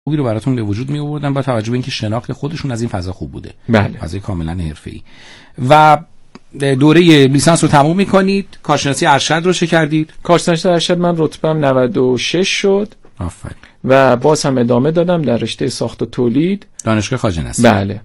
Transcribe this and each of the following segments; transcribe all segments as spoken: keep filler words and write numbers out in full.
خوبی رو براتون به وجود می آوردن با توجه به اینکه شناخت خودشون از این فضا خوب بوده. بله. فضای کاملا حرفه‌ای. و دوره لیسانس رو تموم می‌کنید، کارشناسی ارشد رو چه کردید؟ کارشناسی ارشد من رتبه‌ام نود و شش شد. آفرین. و باز هم ادامه دادم در رشته ساخت و تولید دانشگاه خواجه نصیر. بله.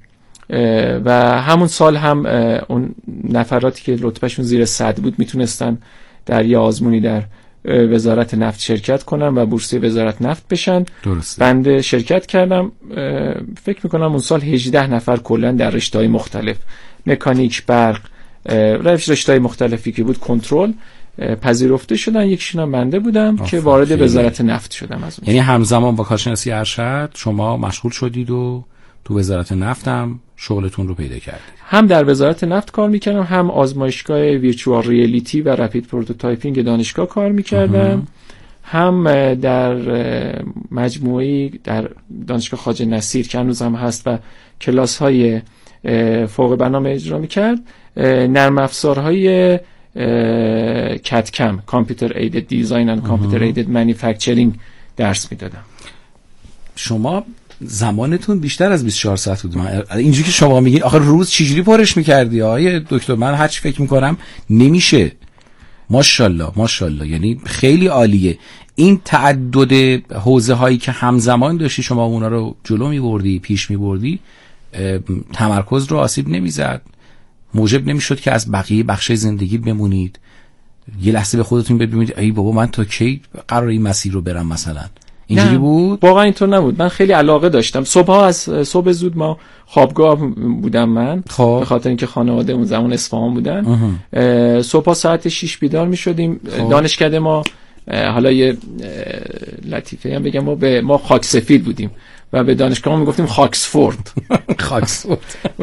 و همون سال هم اون نفراتی که رتبهشون زیر صد بود میتونستن در یه آزمونی در وزارت نفت شرکت کنن و بورسیه وزارت نفت بشن. درسته. بنده شرکت کردم. فکر میکنم اون سال هجده نفر کلا در رشته‌های مختلف، مکانیک، برق، رشته‌های مختلفی که بود، کنترل، پذیرفته شدن. یکیشون هم بنده بودم که وارد وزارت نفت شدم. از اون یعنی همزمان با کارشناسی ارشد شما مشغول شدید و تو وزارت نفت هم شغلتون رو پیدا کردید؟ هم در وزارت نفت کار میکردم، هم آزمایشگاه ویرچوال ریالیتی و رپید پروتوتایپینگ دانشگاه کار میکردم، هم در مجموعه‌ای در دانشگاه خواجه نصیر که هنوز هم هست و کلاس های فوق برنامه اجرا میکرد، نرم افزارهای کدکم، کامپیوتر ایدد دیزاین اند کامپیوتر ایدد مانیفکتچرینگ درس میدادم. شما زمانتون بیشتر از بیست و چهار ساعت بود. من اینجوری که شما میگین آخه روز چجوری پرش میکردی آقای دکتر؟ من هر چی فکر میکنم نمیشه. ماشاءالله ماشاءالله، یعنی خیلی عالیه این تعدد حوزه هایی که همزمان داشتی شما اونا رو جلو میبردی، پیش میبردی، تمرکز رو آسیب نمیزد، موجب نمیشد که از بقیه بخش زندگی بمونید. یه لحظه به خودتون ببینید ای بابا من تا کی قرار این مسیر رو برم مثلا؟ اینجوری بود؟ واقعا اینطور نبود. من خیلی علاقه داشتم. صبح‌ها از صبح زود ما خوابگاه بودم من، به خاطر اینکه خانواده اون زمان اصفهان بودن. صبح‌ها ساعت شش بیدار می‌شدیم. دانشکده ما، حالا یه لطیفه هم بگم، ما به ما خاک سفید بودیم و به دانشگاه ما میگفتیم خاکسفورد. خاکسفورد.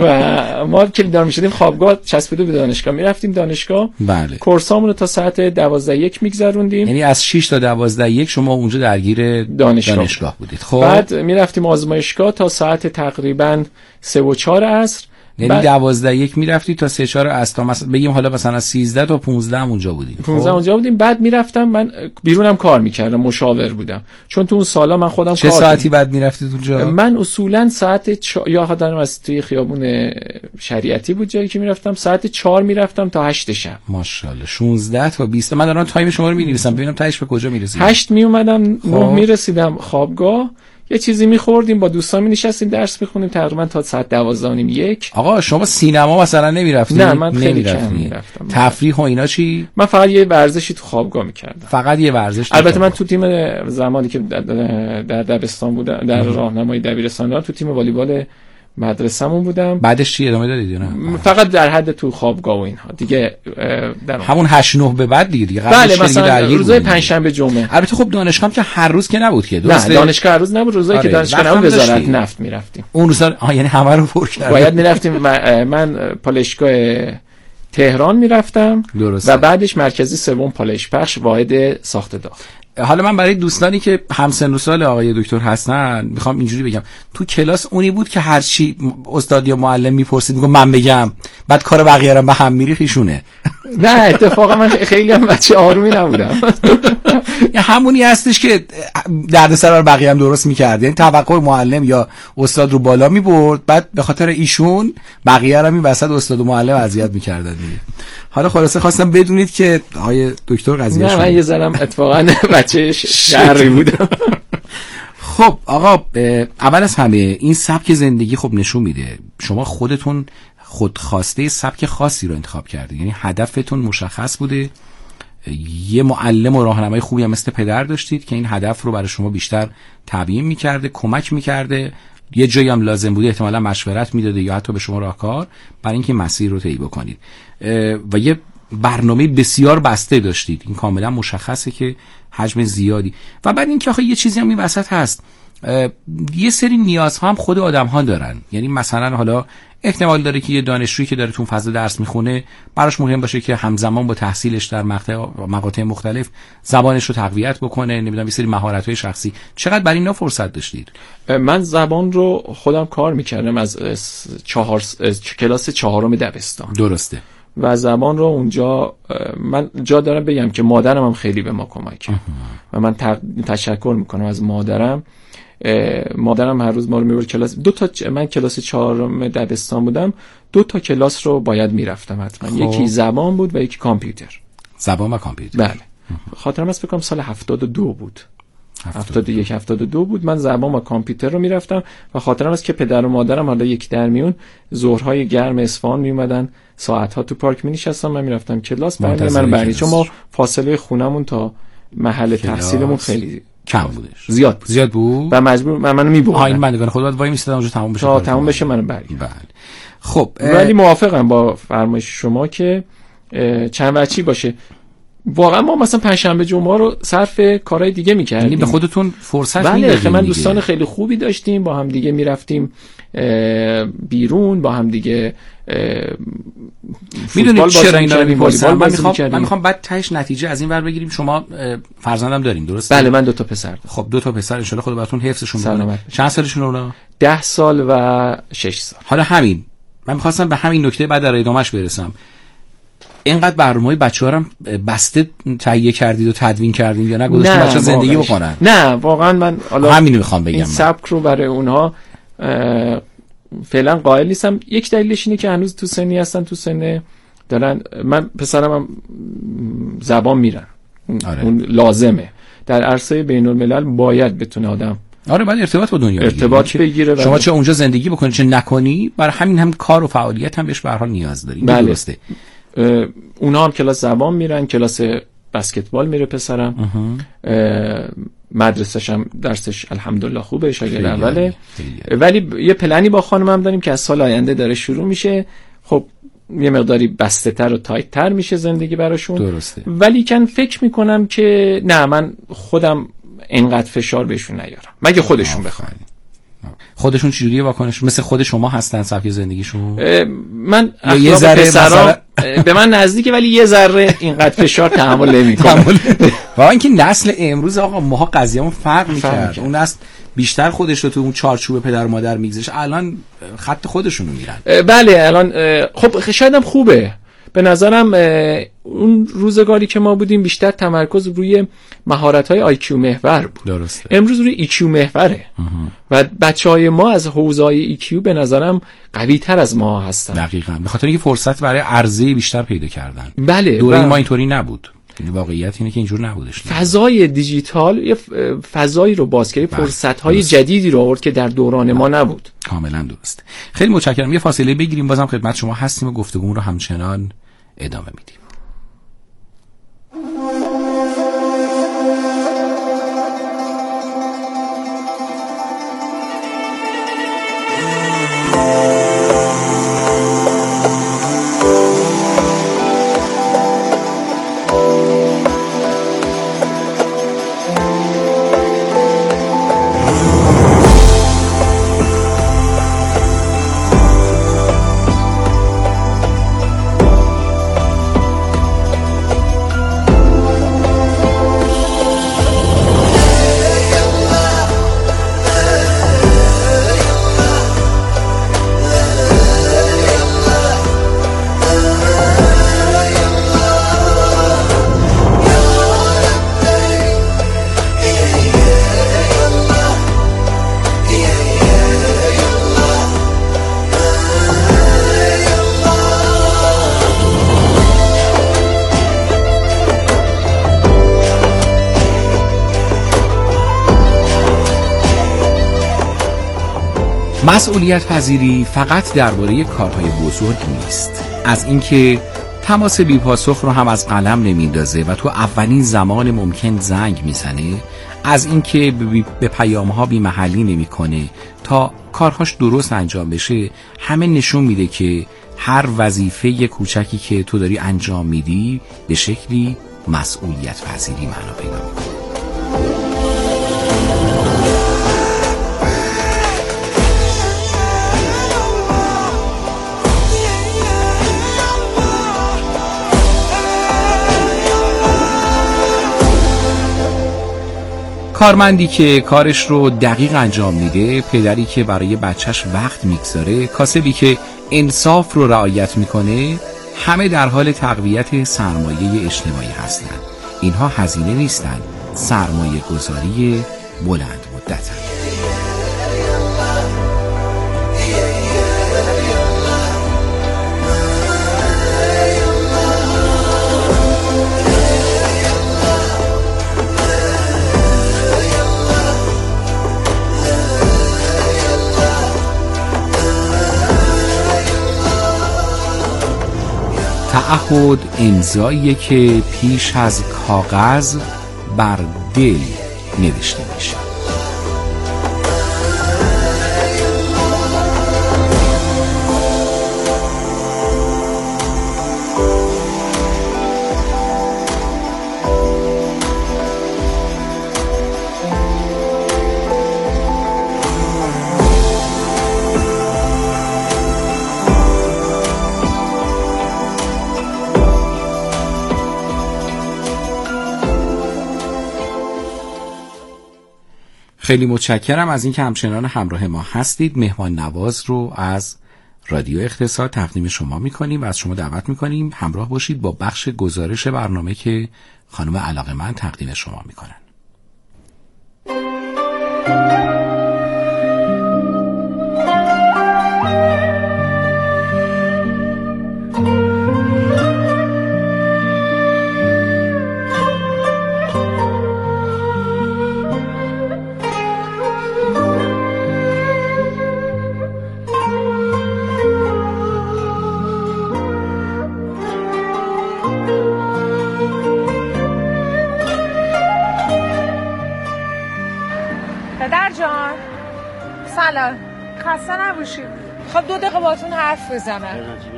و ما که بیدار میشدیم خوابگاه چسبیده به دانشگاه، میرفتیم دانشگاه. بله. کورسامون رو تا ساعت دوازده یک میگذروندیم. یعنی از شش تا دوازده یک شما اونجا درگیر دانشگاه, دانشگاه بودید. خب بعد میرفتیم آزمایشگاه تا ساعت تقریبا سه و چهار عصر. یعنی دوازده یک میرفتی تا سه چهار عصر، تا مثلا بگیم حالا مثلا سیزده تا پانزده هم اونجا بودیم. پانزده اونجا بودیم. بعد میرفتم من بیرونم کار میکردم، مشاور بودم، چون تو اون سالا من خودم چه کار ساعتی دیم. بعد میرفتی اونجا؟ من اصولا ساعت چ... یا خاطرم از توی خیابون شریعتی بود جایی که میرفتم، ساعت چهار میرفتم تا هشت شب. ماشاءالله. شانزده تا بیست. من دارم تایم شما رو می‌نویسم ببینم تهش به کجا میرسید. هشت می اومدم، نه میرسیدم خوابگاه، یه چیزی میخوردیم، با دوستان می‌نشستیم درس می‌خونیم تقریبا تا ساعت دوازده و نیم یک. آقا شما سینما مثلا نمی‌رفتید؟ نه من خیلی کم می‌رفتم. تفریح و اینا چی؟ من فقط یه ورزشی تو خوابگاه می‌کردم. فقط یه ورزش؟ البته من تو تیم زمانی که در دبستان بودم، در راهنمای دبیرستان بودم، تو تیم والیبال مدرسه‌مون بودم. بعدش چی ادامه دادید نه؟ فقط در حد تو خوابگاه و اینها دیگه. در همون هشت نه به بعد دیگه دیگه بله، مثلا روزای پنجشنبه جمعه. البته خب دانشگاه که هر روز که نبود که، درسته؟ نه دانشگاه هر روز نبود. روزایی آره. که دانشگاه نبود وزارت نفت میرفتیم اون روزا. آ یعنی همه رو پر کردیم. باید میرفتیم. من, من پالایشگاه تهران میرفتم و بعدش مرکزی سوم پالایش پخش واحد ساخت داخل. حالا من برای دوستانی که همسن و سال آقای دکتر هستن میخوام اینجوری بگم، تو کلاس اونی بود که هر چی استاد یا معلم میپرسید میگم من بگم، بعد کار بقیه رو به هم میریخیشونه. نه اتفاقا من خیلی هم بچه آرومی نبودم. همونی هستش که دردسر برای بقیه هم درست میکرد، یعنی توقع معلم یا استاد رو بالا میبرد، بعد به خاطر ایشون بقیه رو این وسط استاد و معلم اذیت میکردن دیگه. حالا خلاصه خواستم بدونید که آقای دکتر قضیه نه من یه ذرم اتفاقا بچه شهری بودم. خب آقا اول از همه این سبک زندگی خب نشون میده شما خودتون خودخواسته سبک خاصی رو انتخاب کردید، یعنی هدفتون مشخص بوده، یه معلم و راهنمای خوبی هم مثل پدر داشتید که این هدف رو برای شما بیشتر تبیین میکرده، کمک میکرده، یه جایی هم لازم بوده احتمالا مشورت میداده یا حتی به شما راهکار برای اینکه مسیر رو طی بکنید و یه برنامه بسیار بسته داشتید. این کاملا مشخصه که حجم زیادی. و بعد اینکه آخه یه چیزی هم این وسط هست، یه سری نیازها هم خود آدم ها دارن، یعنی مثلا حالا احتمال داره که یه دانشجویی که داره تو فضا درس میخونه براش مهم باشه که همزمان با تحصیلش در مقاطع مقاطع مختلف زبانش رو تقویت بکنه، نمیدونم یه سری مهارت‌های شخصی. چقدر برای اینا فرصت داشتید؟ من زبان رو خودم کار میکردم از چهار کلاس چهارم دبستان. درسته. و زبان رو اونجا من جا دارم بگم که مادرم هم خیلی به ما کمک کرد و من تشکر میکنم از مادرم. مادرم هر روز ما رو میبرد کلاس. دو تا من کلاس چهارم دبستان بودم، دو تا کلاس رو باید میرفتم حتما. خب. یکی زبان بود و یکی کامپیوتر. زبان و کامپیوتر. بله. خاطرم هست فکر کنم سال هفتاد و دو بود. هفتاد و یک هفتاد و دو بود. من زبان و کامپیوتر رو میرفتم و خاطرم هست که پدر و مادرم حالا یک در میون ظهرهای گرم اصفهان می اومدن، ساعت‌ها تو پارک می نشستم، من میرفتم کلاس. بعد من برای چون ما فاصله خونمون تا محل تحصیلمون خیلی کم بودش، زیاد بود. زیاد بود و مجبور من منو میبردن. آ این بندگان خدا وای میستادم اونجا تموم بشه تا تموم بشه منو برگردن. بله. خب ولی موافقم با فرمایش شما که چند وجهی باشه. واقعا ما مثلا پنجشنبه جمعه رو صرف کارهای دیگه می‌کردیم. یعنی به خودتون فرصت بله میدادین. من دوستان خیلی خوبی داشتیم، با هم دیگه میرفتیم بیرون، با هم دیگه میدونید چرا اینا رو می‌پرسم؟ من میخوام من میخوام بعد تهش نتیجه از این ور بگیریم. شما فرزندم دارین درسته؟ بله من دو تا پسر دارم. خب دو تا پسر ان شاء الله خدا براتون حفظشون کنه. چند سالشون اونا؟ ده سال و شش سال. حالا همین من می‌خواستم به همین نکته بعد در ادامهش برسم. اینقدر برنامه‌های بچه‌ها رو بسته تهیه کردید و تدوین کردین یا نه گذاشتین بچه‌ها زندگی بکنن؟ نه واقعا من حالا همین میخوام بگم. این سبک رو برای اونها فعلا قائل نیستم. یک دلیلش اینه که هنوز تو سنی هستن، تو سن دارن. من پسرم هم زبان میرن. آره. اون لازمه در عرصه بین‌الملل باید بتونه آدم آره بعد ارتباط با دنیا ارتباط بگیره. شما چه اونجا زندگی بکنی چه نکنی، برای همین هم کار و فعالیت هم بهش به هر حال نیاز داریم. بله. درسته. اونا هم کلاس زبان میرن، کلاس بسکتبال میره پسرم، مدرسه‌ش هم درسش الحمدلله خوبه، شاگرد اوله. ولی یه پلنی با خانمم داریم که از سال آینده داره شروع میشه. خب یه مقداری بسته تر و تایت تر میشه زندگی براشون. درسته. ولی کن فکر میکنم که نه من خودم اینقدر فشار بهشون نیارم مگه خودشون بخوان. خودشون چجوریه واکنش؟ مثل خود شما هستن سبک زندگیشون؟ من یه ذره مثلا به من نزدیکه ولی یه ذره اینقدر فشار تحمل نمی‌کنه. واقعا اینکه نسل امروز آقا ماها قضیه‌مون فرق می‌کرد. اون نسل بیشتر خودش رو تو اون چارچوب پدر و مادر میگذاشت، الان خط خودشون رو میرن. بله الان خب شاید هم خوبه. به نظرم اون روزگاری که ما بودیم بیشتر تمرکز روی مهارت‌های آی کیو محور بود. درسته. امروز روی ای کیو محوره. و بچه‌های ما از حوزه‌های ای کیو به نظرم قوی‌تر از ما هستن. دقیقاً. به خاطر اینکه فرصت برای عرضه بیشتر پیدا کردن. بله. دوره بله. ما اینطوری نبود. واقعیت اینه که اینجور نبودش. فضای دیجیتال یه فضایی رو باز کرد، فرصت‌های جدیدی رو آورد که در دوران ما نبود. کاملا درست. خیلی متشکرم. یه فاصله بگیریم، بازم خدمت شما هستیم و گفتگو رو همچنان ادامه میدیم. مسئولیت پذیری فقط درباره کارهای بزرگ نیست. از اینکه تماس بی پاسخ رو هم از قلم نمیندازه و تو اولین زمان ممکن زنگ میزنه، از اینکه به پیام‌ها بی محلی نمیکنه تا کارهاش درست انجام بشه، همه نشون میده که هر وظیفه کوچکی که تو داری انجام میدی به شکلی مسئولیت پذیری معنا پیدا میکنه. کارمندی که کارش رو دقیق انجام میده، پدری که برای بچهش وقت میگذاره، کاسبی که انصاف رو رعایت میکنه، همه در حال تقویت سرمایه اجتماعی هستند. اینها هزینه نیستن، سرمایه گذاری بلند مدتن. تعهد امضاییه که پیش از کاغذ بر دل نوشته میشه. خیلی متشکرم از اینکه همچنان همراه ما هستید. مهمان نواز رو از رادیو اقتصاد تقدیم شما میکنیم و از شما دعوت میکنیم همراه باشید با بخش گزارش برنامه که خانم علاقه‌مند تقدیم شما میکنن. سلام، خسته نباشید. خب دو دقیقه باتون حرف بزنم.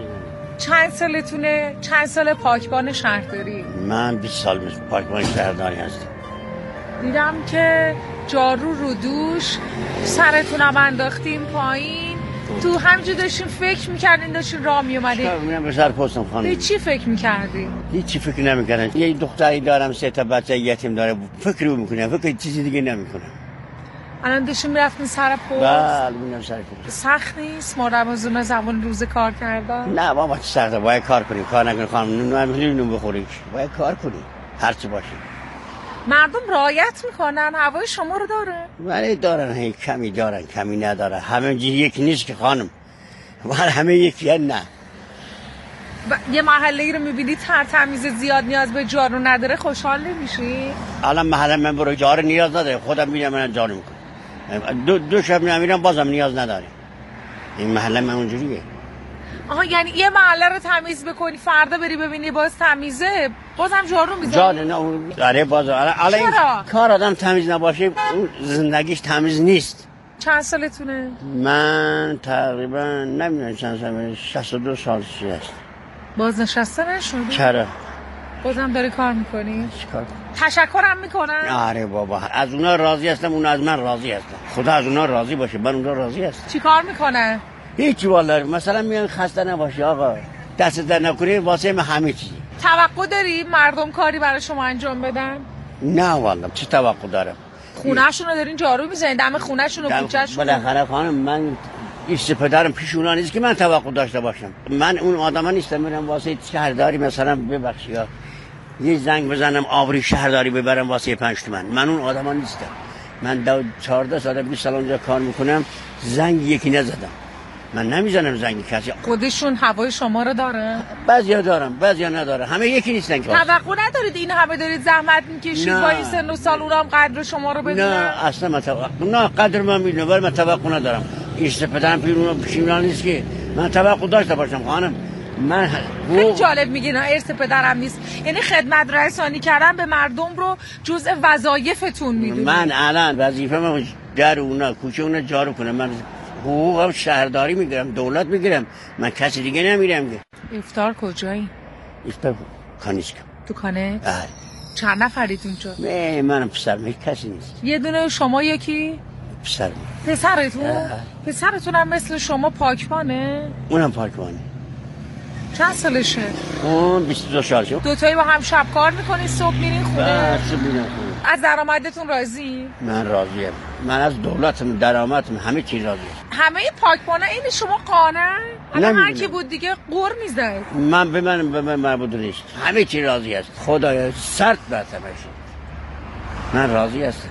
چند سالتونه؟ چند سال پاکبان شهرداری؟ من بیست سال پاکبان شهرداری هستم. دیدم که جارو رو دوش، سرتونم انداختیم پایین. تو همینجا داشتیم فکر میکردین، داشتین راه میومدین. من به سر پستم خانم. به چی فکر میکردی؟ هیچی فکر نمیکردم. یه دختری دارم، سه تا بچه یتیم داره، فکر میکنم، فکر چیزی دیگه نمیکنم. الان داشتیم میرفتین سر پست؟ بله میرم سر پست. سخت نیست مادر از اون زمان روز کار کردن؟ نه بابا چه سخته، باید کار کنیم. کار نکنیم خانم نمیتونیم نون بخوریم. باید کار کنیم هر چی باشه. مردم رعایت میکنن؟ هوای شما رو داره؟ ولی دارن، هی کمی دارن کمی نداره. همه جی یکی نیست که خانم، ولی همه یکی نه. ب... یه محله ای رو میبینی ترتمیز زیاد نیاز به جارو نداره، خوشحال نمیشی؟ الان محله من برو جارو نیاز نداره، خودم میرم من جارو میکنم. دو, دو شب نمیرم بازم نیاز نداریم. این محله من اونجوریه. آها یعنی یه محله رو تمیز بکنی فردا بری ببینی باز تمیزه بازم جارو میزنی؟ جارو نه اون داره باز. چرا؟ کار آدم تمیز نباشه اون زندگیش تمیز نیست. چند سالتونه؟ من تقریبا نمیدونم چند سال، شصت و دو سال هست. باز نشسته نشدی؟ چرا؟ بازم داری کار میکنی؟ چیکار؟ تشکرم میکنن؟ آره بابا از اونا راضی هستم، اونا از من راضی هستم. خدا از اونا راضی باشه، من اونا راضی هستم. چی کار میکنه؟ هیچی والله. مثلا میگن خسته نباشی آقا، دست در نکنی، واسه من همه چیزی. توقع داری مردم کاری برای شما انجام بدن؟ نه والله چه توقع دارم. خونه‌شون رو دارین جارو میزنین، دم خونه‌شون و کوچه‌شون؟ بالاخره خانم من ایست پدرم پیش اونا نیست که من توقع داشته باشم. من اون آدما نیستم میرم واسه شهرداری مثلا ببخشید یه زنگ بزنم آبری شهرداری ببرم واسه پنج تومن. من اون آدما نیستم. من دو چهارده سال بیست سال اونجا کار میکنم، زنگ یکی نزدم. من نمیزنم زنگ کسی. خودشون هوای شما رو داره؟ بعضیا دارن بعضیا نداره، همه یکی نیستن که. توقع ندارید این همه دارید زحمت میکشید با این سن و سال اونم قدر شما رو بدونن؟ نه اصلا من توقع نه قدر من میدونم، ولی من توقع ندارم. ایست پدرم پیرون پیشیمان نیست که من توقع داشته باشم خانم. من خیلی جالب میگین ارث پدرم نیست، یعنی خدمت رسانی کردن به مردم رو جزء وظایفتون میدونید. من الان وظیفه من در اونا کوچه اونا جارو کنم. من حقوقم شهرداری میگیرم، دولت میگیرم، من کسی دیگه نمیرم که. افطار کجایی؟ افطار کانیسکم. تو کانه؟ بله. چند نفرید اونجا؟ نه منم پسرم، هیچ کسی نیست. یه دونه شما یکی؟ پسرم. پسرتون؟ پسرتون هم مثل شما پاکبانه؟ اونم پاکبانه. چند سالشه؟ اون بیست و دو سالشه. دوتایی با هم شب کار میکنین، صبح میرین خونه؟ بله صبح میرم خونه. از درآمدتون راضی؟ من راضیم. من از دولتم، درآمدم، همه چیز راضیم. همه پاکبانا این شما قانع؟ الان هر کی بود دیگه قور میزد. من به من به من مربوط نیست. همه چی راضی است. خدایا سرت برتمش. من راضی هستم.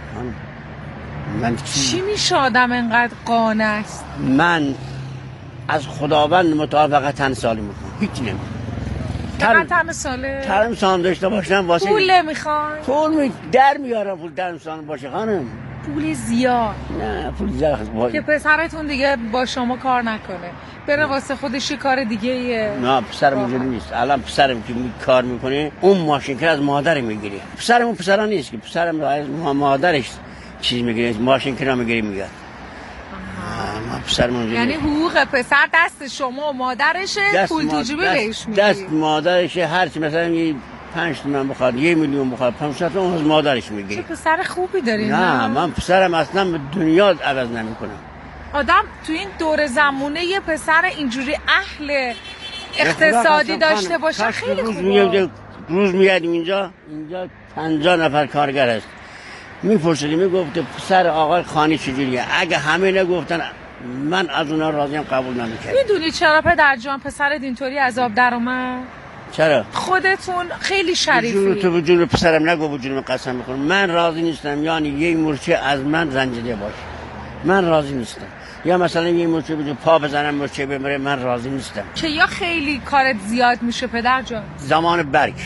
من چی میشه آدم اینقدر قانع است؟ من از خداوند مطابقت تن سالی میکنم، هیچی نمیکنم. چقدر تم ساله؟ ترم سال داشته باشم واسه پول نمیخوای؟ پول می در میارم، پول ترم سال باشه خانم. پول زیاد؟ نه پول زیاد که پسرتون دیگه با شما کار نکنه، بره واسه خودش کار دیگه. نه پسرم اونجوری نیست. الان پسرم که می کار میکنه اون ماشین که از مادر میگیره. پسرم اون پسرا نیست که پسرم از مادرش چیز میگیره، ماشین که میگیره میاد. ما پسرم اونجوری. یعنی حقوق پسر دست شما و مادرشه، پول تو جیبه بهش میدی؟ دست مادرشه. هر چی مثلا یه پنج تومن بخواد، یه میلیون بخواد، پانصد تومن از مادرش میگیره. چه پسر خوبی داری. نه من پسرم اصلا به دنیا عوض نمیکنم. آدم تو این دور زمونه یه پسر اینجوری اهل اقتصادی داشته باشه خیلی خوبه. روز میادیم اینجا اینجا پنجاه نفر کارگر هست، میپرسیدیم میگفت پسر آقای خانی چجوریه؟ اگه همه نگفتن من از اونا راضیم قبول نمیکنم. میدونی چرا پدر جان پسرت اینطوری عذاب در اومد؟ چرا؟ خودتون خیلی شریفی. جون تو به جون پسرم نگو، به جون قسم میخورم. من راضی نیستم یعنی یه مورچه از من زنجیده باشه، من راضی نیستم. یا مثلا یه مورچه بجون پا بزنم مورچه بمره، من راضی نیستم. که یا خیلی کارت زیاد میشه پدر جان؟ زمان برگ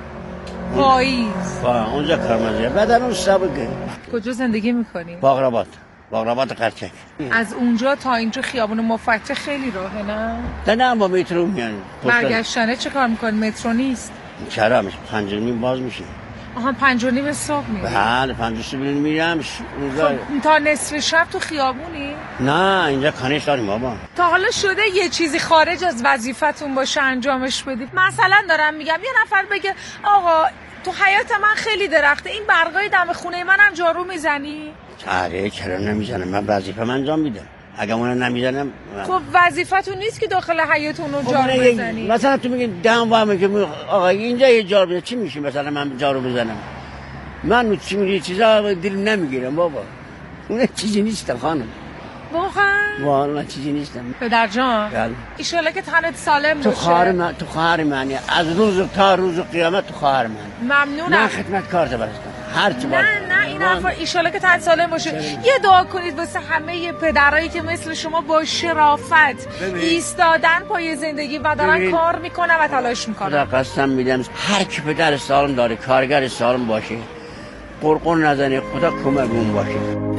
پاییز با اونجا کارمزیه. بعد اون سابقه کجا زندگی میکنی؟ باغرابات باغرابات قرچک. از اونجا تا اینجا خیابون مفتح خیلی راهه نه؟ نه نه با مترو میان. برگشتنه چه کار میکنی؟ مترو نیست؟ چرا میشه پنج و نیم باز میشه. آها پنج و نیم صبح میری؟ بله پنج و صبح میرم. خب تا نصف شب تو خیابونی؟ نه اینجا کانش داریم بابا. تا حالا شده یه چیزی خارج از وظیفتون باشه انجامش بدید؟ مثلا دارم میگم یه نفر بگه آقا تو حیات من خیلی درخته، این برقای دم خونه منم جارو میزنی؟ آره چرا نمیزنم، من وظیفه‌م انجام میدم. اگه اونو نمیزنم خب وظیفتون نیست که داخل حیاتون رو جارو بزنی؟ مثلا تو میگی دم وامه که آقا اینجا یه جارو بزنم چی میشه مثلا من جارو بزنم؟ من چی میگی چیزا دل نمیگیرم بابا، اون چیزی نیست خانم. واقعا؟ واقعا چیزی نیستم پدر جان. بله. ایشالا که تنت سالم باشه. تو خواهر من تو خواهر منی، از روز تا روز قیامت تو خواهر من. ممنونم. من خدمت کار برستم هر چی نه نه این حرفا ایشالا که تنت سالم باشه. یه دعا کنید واسه همه پدرایی که مثل شما با شرافت ایستادن پای زندگی و دارن ببین. کار میکنن و تلاش میکنن. خدا قسم میدم هر کی پدر سالم داره، کارگر سالم باشه، قرقون نزنه، خدا کمکمون باشه.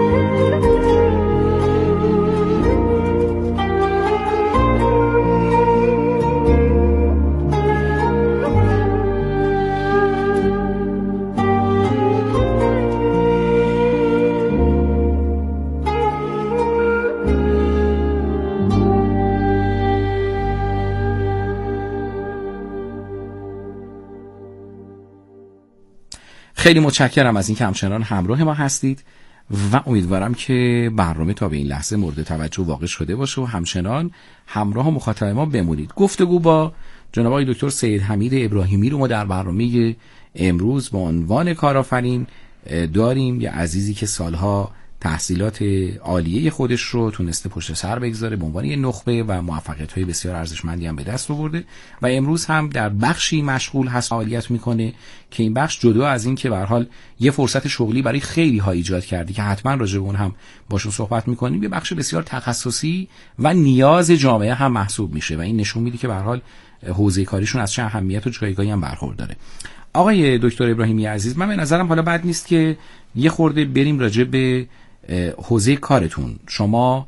خیلی متشکرم از اینکه همچنان همراه ما هستید و امیدوارم که برنامه تا به این لحظه مورد توجه واقع شده باشه و همچنان همراه و مخاطب ما بمونید. گفتگو با جناب آقای دکتر سید حمید ابراهیمی رو ما در برنامه امروز با عنوان کارآفرین داریم. یه عزیزی که سالها تحصیلات عالیه خودش رو تونسته پشت سر بگذاره به عنوان یه نخبه و موفقیت‌های بسیار ارزشمندی هم به دست آورده و امروز هم در بخشی مشغول هست فعالیت میکنه که این بخش جدا از این که به هر حال یه فرصت شغلی برای خیلی ها ایجاد کرده که حتما راجع به اون هم باشون صحبت میکنیم، یه بخش بسیار تخصصی و نیاز جامعه هم محسوب میشه و این نشون میده که به هر حال حوزه کاریشون از چه اهمیت و جایگاهی هم برخورداره. آقای دکتر ابراهیمی عزیز، من به نظرم حالا بد نیست که یه خورده بریم راجع به حوزه کارتون. شما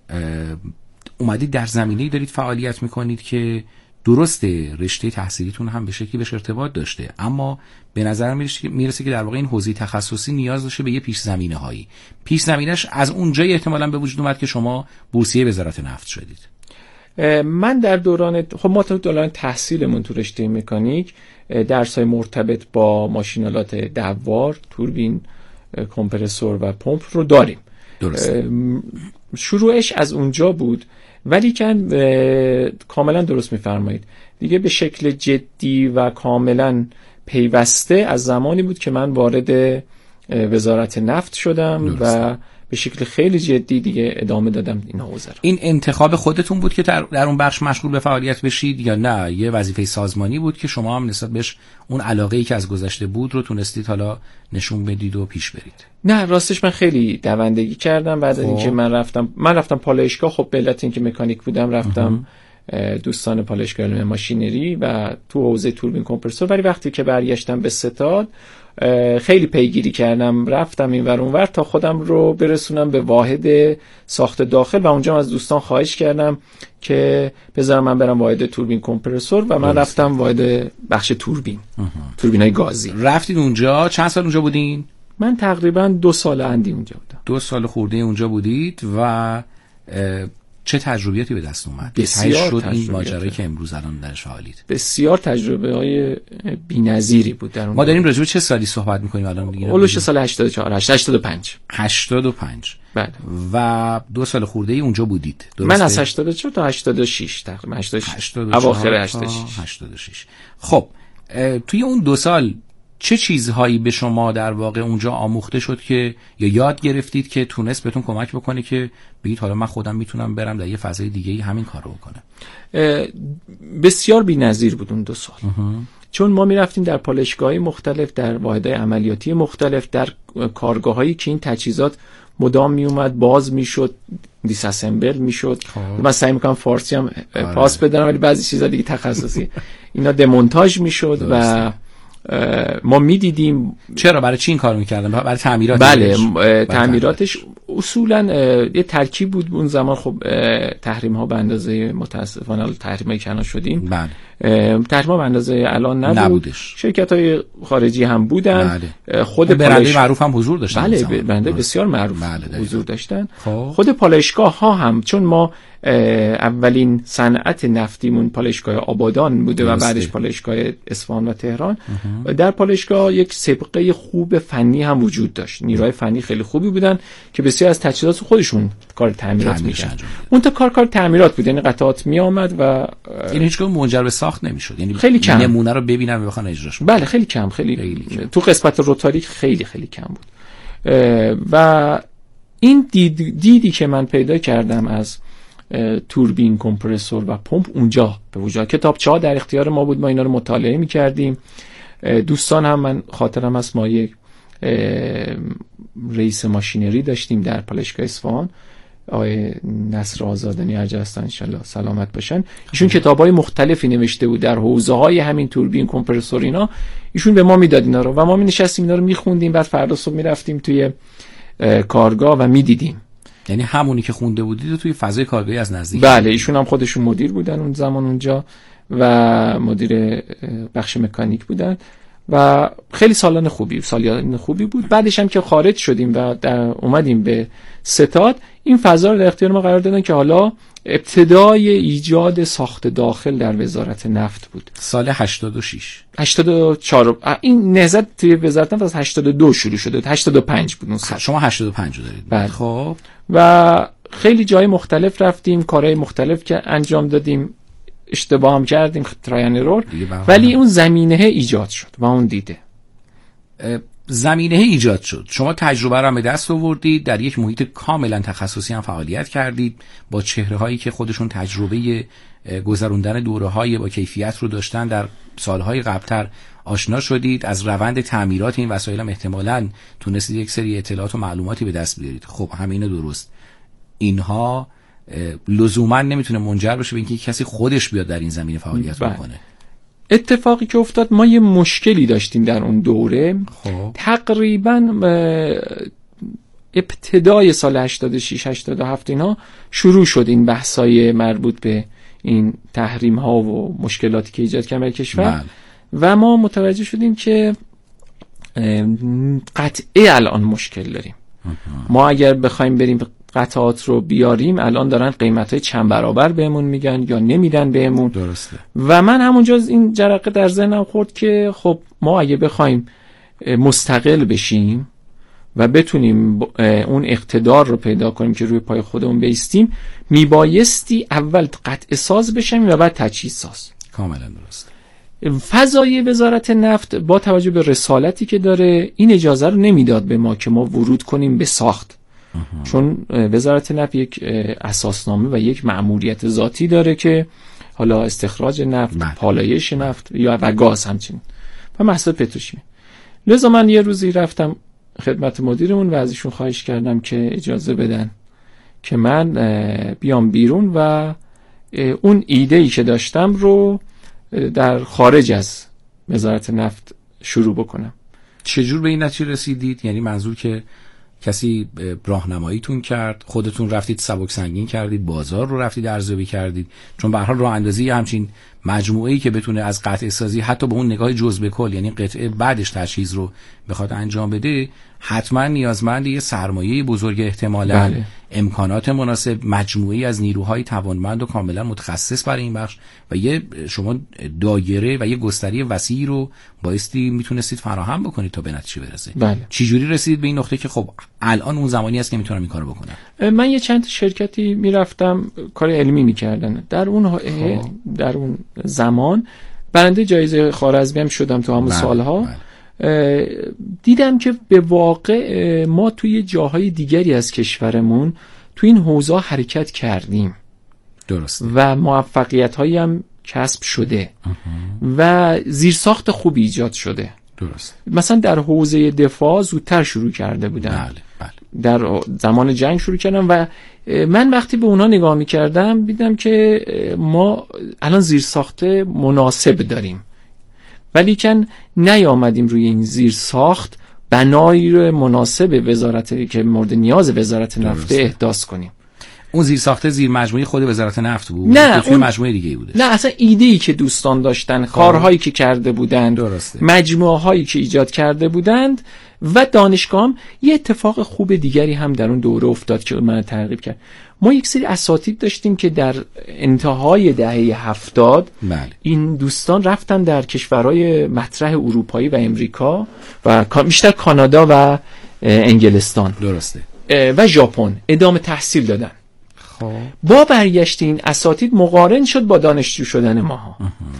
اومدید در زمینه‌ای دارید فعالیت میکنید که درسته رشته تحصیلیتون هم به شکلی بهش ارتباط داشته، اما به نظر میرسه که در واقع این حوزه تخصصی نیاز داشته به یه پیش زمینه هایی. پیش زمینش از اونجایی احتمالاً به وجود اومد که شما بورسیه وزارت نفت شدید. من در دوران خب ما تو دوران تحصیلمون تو رشته مکانیک درس‌های مرتبط با ماشینالات دوار، توربین، کمپرسور و پمپ رو داریم. درست. شروعش از اونجا بود، ولی کن کاملا درست میفرمایید دیگه به شکل جدی و کاملا پیوسته از زمانی بود که من وارد وزارت نفت شدم. درست. و به شکل خیلی جدی دیگه ادامه دادم این حوزه رو. این انتخاب خودتون بود که در اون بخش مشغول به فعالیت بشید یا نه یه وظیفه سازمانی بود که شما هم نسبت بهش اون علاقه‌ای که از گذشته بود رو تونستید حالا نشون بدید و پیش برید؟ نه راستش من خیلی دوندگی کردم بعد از اینکه من رفتم من رفتم پالایشگاه. خب به علت اینکه مکانیک بودم رفتم دوستان پالایشگاه علوم ماشینری و تو حوزه توربین کمپرسور. ولی وقتی که برگشتم به ستاد خیلی پیگیری کردم، رفتم این ور اون ور تا خودم رو برسونم به واحد ساخت داخل و اونجا از دوستان خواهش کردم که بذارم من برم واحد توربین کمپرسور و من رفتم واحد بخش توربین، توربینای گازی. رفتید اونجا؟ چند سال اونجا بودین؟ من تقریبا دو سال اندی اونجا بودم. دو سال خورده اونجا بودید و چه تجربیاتی به دست اومد؟ بسیار شد این ماجرایی که امروز الان درش حالید. بسیار تجربه های بی‌نظیری بود در اون. ما داریم راجع به چه سالی صحبت می‌کنیم الان دیگه؟ اولش سال هشتاد و چهار هشتاد و پنج هشتاد و پنج بله. و دو سال خورده ای اونجا بودید، درسته؟ من از هشتاد و چهار تا هشتاد و شش تقریبا هشتاد و شش اواخر هشتاد و شش هشتاد و شش. خب توی اون دو سال چه چیزهایی به شما در واقع اونجا آموخته شد که یا یاد گرفتید که تونست بهتون کمک بکنه که بگید حالا من خودم میتونم برم در یه فضای دیگه‌ای همین کارو بکنم؟ بسیار بی‌نظیر بود اون دو سال. چون ما میرفتیم در پالایشگاه‌های مختلف، در واحدهای عملیاتی مختلف، در کارگاه‌هایی که این تجهیزات مدام میومد باز میشد، دیساسمبل میشد. من سعی میکنم فارسی هم پاس بدم ولی بعضی چیزا دیگه تخصصی اینا دمونتاژ میشد و ما میدیدیم. چرا؟ برای چی این کار میکردن؟ برای تعمیرات؟ بله، تعمیراتش اصولا یه ترکیب بود اون زمان. خب تحریم ها به اندازه متاسفانه تحریم کنار شدیم. بله. تحریم ها به اندازه الان نبود. نبودش. شرکت های خارجی هم بودن. بله. خود برنده معروف هم حضور داشتن. بله، برنده بسیار معروف بله حضور داشتن. خب. خود پالایشگاه ها هم، چون ما اولین صنعت نفتیمون پالایشگاه آبادان بوده و بعدش پالایشگاه اصفهان و تهران. و در پالایشگاه یک سابقه خوب فنی هم وجود داشت. نیروهای فنی خیلی خوبی بودن که بسیار از تجهیزات خودشون کار تعمیرات می‌کردن. اون تا کار کار تعمیرات بود، یعنی قطعات می آمد و این هیچگاه منجر به ساخت نمی‌شد. یعنی خیلی کم نمونه رو ببینن و بخوان اجراش کنن. بله خیلی کم، خیلی, خیلی کم. تو قسمت روتاریک خیلی خیلی کم بود. و این دید دیدی که من پیدا کردم از توربین کمپرسور و پمپ اونجا به وجود کتابچه‌ها در اختیار ما بود، ما اینا رو مطالعه می‌کردیم. دوستان هم، من خاطرم هست ما یک رئیس ماشینری داشتیم در پالایشگاه اصفهان، آقای نصر آزادانی ارجه هستن ان شاءالله سلامت باشن. ایشون کتاب‌های مختلفی نوشته بود در حوزه‌های همین توربین کمپرسور اینا. ایشون به ما میداد اینا رو و ما می‌نشستیم اینا رو می‌خوندیم، بعد فردا صبح می‌رفتیم توی کارگاه و می‌دیدیم. یعنی همونی که خونده بودید و توی فضای کارگاهی از نزدیک؟ بله، ایشون هم خودشون مدیر بودن اون زمان اونجا و مدیر بخش مکانیک بودن و خیلی سالان خوبی سالیان خوبی بود. بعدش هم که خارج شدیم و در اومدیم به ستاد، این فضا رو در اختیار ما قرار دادن که حالا ابتدای ایجاد ساخت داخل در وزارت نفت بود. سال هشتاد و شش هشتاد و چهار این نهضت توی وزارت نفت از هشتاد و دو شروع شده، هشتاد و پنج بود اون سال. شما هشتاد و پنج رو دارید؟ بله. خب و خیلی جای مختلف رفتیم، کارهای مختلف که انجام دادیم، اشتباه هم کردیم، ترای اند ارور، ولی اون زمینه ایجاد شد و اون دیده زمینه ایجاد شد. شما تجربه رو هم به دست آوردید، در یک محیط کاملا تخصصی هم فعالیت کردید، با چهره هایی که خودشون تجربه گذروندن دوره های با کیفیت رو داشتن، در سالهای قبلتر آشنا شدید، از روند تعمیرات این وسایل هم احتمالاً تونستید یک سری اطلاعات و معلوماتی به دست بیارید. خب همین درست، اینها لزوما نمیتونه منجر بشه به اینکه کسی خودش بیاد در این زمینه فعالیت بکنه. اتفاقی که افتاد، ما یه مشکلی داشتیم در اون دوره. خب. تقریبا ابتدای سال هشتاد و شش هشتاد و هفت اینا شروع شد این بحثای مربوط به این تحریم ها و مشکلاتی که ایجاد کرد در کشور. بله. و ما متوجه شدیم که قطعه الان مشکل داریم. ما اگر بخوایم بریم قطعات رو بیاریم، الان دارن قیمت‌های چند برابر بهمون میگن یا نمیدن بهمون. درسته. و من همونجا این جرقه در ذهنم خورد که خب ما اگه بخوایم مستقل بشیم و بتونیم اون اقتدار رو پیدا کنیم که روی پای خودمون بایستیم، میبایستی اول قطع ساز بشیم و بعد تجهیز ساز. کاملا درست. فضای وزارت نفت با توجه به رسالتی که داره این اجازه رو نمیداد به ما که ما ورود کنیم به ساخت. چون وزارت نفت یک اساسنامه و یک مأموریت ذاتی داره که حالا استخراج نفت، مد. پالایش نفت یا و گاز همچنین و محصول پتروشیمی. لذا من یه روزی رفتم خدمت مدیرمون و ازشون خواهش کردم که اجازه بدن که من بیام بیرون و اون ایده‌ای که داشتم رو در خارج از وزارت نفت شروع بکنم. چجور به این نتیجه رسیدید؟ یعنی منظور که کسی راهنماییتون کرد، خودتون رفتید سبک سنگین کردید، بازار رو رفتید ارزیابی کردید؟ چون به هر حال راه اندازی همچین مجموعه‌ای که بتونه از قطعه سازی حتی به اون نگاه جزء به کل، یعنی قطعه بعدش تجهیز رو بخواد انجام بده، حتما نیازمند یه سرمایه بزرگ، احتمالاً بله. امکانات مناسب، مجموعه‌ای از نیروهای توانمند و کاملا متخصص برای این بخش و یه شما دایره و یه گستری وسیعی رو بایستی میتونستید فراهم بکنید تا به نتیجه برسه. بله. چی جوری رسیدید به این نقطه که خب الان اون زمانی است که میتونم این کارو بکنم؟ من یه چند شرکتی میرفتم کار علمی میکردن، در اون در اون زمان برنده جایزه خوارزمی هم شدم تو همون بله. سالها بله. دیدم که به واقع ما توی جاهای دیگری از کشورمون توی این حوزه حرکت کردیم. درسته. و موفقیت هایی هم کسب شده و زیرساخت خوبی ایجاد شده. درست. مثلا در حوزه دفاع زودتر شروع کرده بودن. بله بله. در زمان جنگ شروع کردم و من وقتی به اونا نگاه می‌کردم دیدم که ما الان زیرساخت مناسب داریم، ولی کن نیامدیم روی این زیرساخت بنایی رو مناسب وزارت که مورد نیاز وزارت نفت احداث کنیم. اون زیر ساخته زیر مجموعه خود وزارت نفت بود؟ نه توی مجموعه دیگه بوده؟ نه اصلا ایده‌ای که دوستان داشتن، کارهایی که کرده بودند، مجموعه هایی که ایجاد کرده بودند و دانشگاه هم یه اتفاق خوب دیگری هم در اون دوره افتاد که من ترغیب کرد. ما یک سری اساتید داشتیم که در انتهای دهه هفتاد بله. این دوستان رفتن در کشورهای مطرح اروپایی و امریکا و بیشتر کانادا و انگلستان درسته و ژاپن ادامه تحصیل دادن. خب با برگشت این اساتید مقارن شد با دانشجو شدن ماها.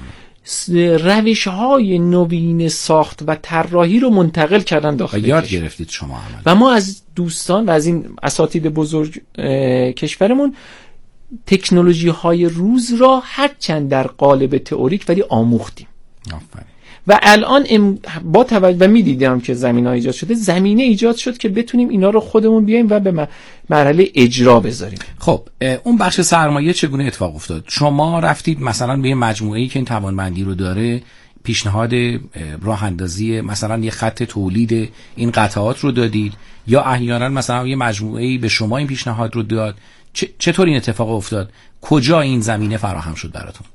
روش های نوین ساخت و طراحی رو منتقل کردن داخل و یاد گرفتید شما عمل. و ما از دوستان و از این اساتید بزرگ کشورمون تکنولوژی های روز را هرچند در قالب تئوریک ولی آموختیم. آفرین. و الان ام با توجه و می‌دیدم که زمینه ایجاد شده، زمینه ایجاد شد که بتونیم اینا رو خودمون بیایم و به مرحله اجرا بذاریم. خب اون بخش سرمایه چگونه اتفاق افتاد؟ شما رفتید مثلا به یه مجموعه‌ای که این توانمندی رو داره پیشنهاد راه اندازی مثلا یه خط تولید این قطعات رو دادید، یا احیانا مثلا یه مجموعه‌ای به شما این پیشنهاد رو داد؟ چطور این اتفاق افتاد؟ کجا این زمینه فراهم شد براتون؟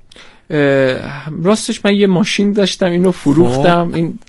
راستش من یه ماشین داشتم، اینو فروختم، این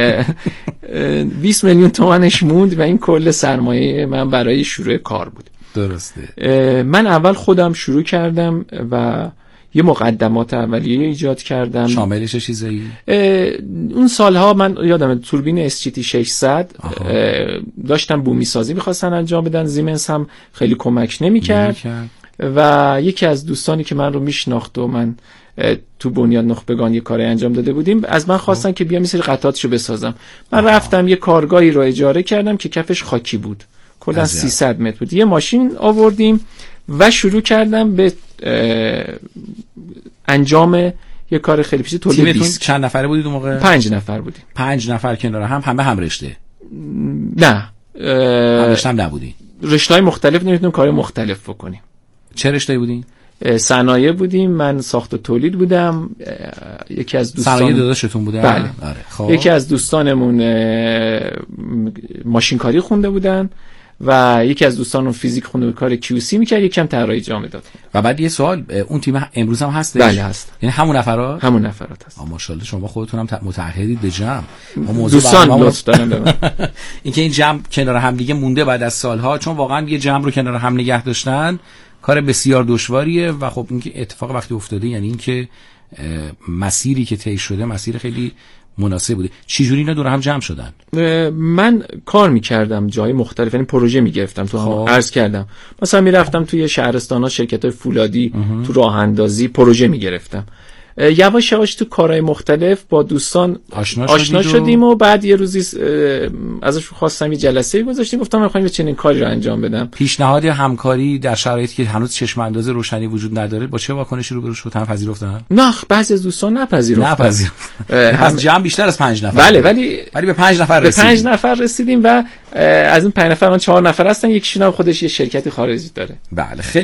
بیست میلیون تومنش موند و این کل سرمایه من برای شروع کار بود. درسته. من اول خودم شروع کردم و یه مقدمات اولیه ایجاد کردم. شاملش چیزایی؟ اون سالها من یادم توربین اس جی تی ششصد داشتم بومی سازی می‌خواستن انجام بدن، زیمنس هم خیلی کمک نمی‌کرد و یکی از دوستانی که من رو میشناخت و من تو بنیاد نخبگان یه کاری انجام داده بودیم از من خواستن که بیام یه سری قطعاتشو بسازم. من آه. رفتم یه کارگاهی رو اجاره کردم که کفش خاکی بود، کلا سیصد متر بود. یه ماشین آوردیم و شروع کردم به انجام یه کار خیلی پیچیده. تولید دیسک. چند نفره بودید اون موقع؟ پنج نفر بودیم. پنج نفر کنار هم، همه هم رشته؟ نه هم رشته هم نبودین؟ رشته‌های مختلف نمیتونیم کار مختلف بکنیم. چه رشته‌ای بودین؟ صنایع بودیم، من ساخت و تولید بودم، یکی از دوستان صنایع داداشتون بودن؟ بله. آره. خب. یکی از دوستانمون ماشینکاری خونده بودن و یکی از دوستانمون فیزیک خونده بود، کار کیو سی میکرد، یکم طراحی جامدات. و بعد یه سوال، اون تیم امروز هم هستش؟ بله هست. یعنی همون نفرات؟ همون نفرات هست. ماشاءالله شما خودتون هم متعهدید به جمع. دوستان لطف دارن به من. اینکه این جمع کنار هم دیگه مونده بعد از سالها، چون واقعا یه جمع رو کنار هم نگه داشتن کار بسیار دشواریه و خب اینکه اتفاق وقتی افتاده یعنی اینکه مسیری که طی شده مسیر خیلی مناسب بوده. چجوری اینا دور هم جمع شدن؟ من کار میکردم جای مختلف، یعنی پروژه میگرفتم تو هم عرض کردم، مثلا میرفتم توی شهرستان‌ها شرکت‌های فولادی تو راه اندازی پروژه میگرفتم. یواش یواش تو کارهای مختلف با دوستان آشنا, آشنا شدیم و... و بعد یه روزی ازش خواستم یه جلسه‌ای گذاشتیم، گفتم من می‌خوام چنین کاری رو انجام بدم. پیشنهاد همکاری در شرایطی که هنوز چشم انداز روشنی وجود نداره با چه واکنشی روبرو شد؟ هم پذیرفتن؟ نه بعضی از دوستان نپذیرفتن. نپذیرفتن. از جمع بیشتر از پنج نفر. بله ولی ولی به پنج نفر رسیدیم. به پنج نفر رسیدیم و از این پنج نفر من چهار نفر هستن، یکیشون هم خودش یه شرکتی خارجی داره. بله.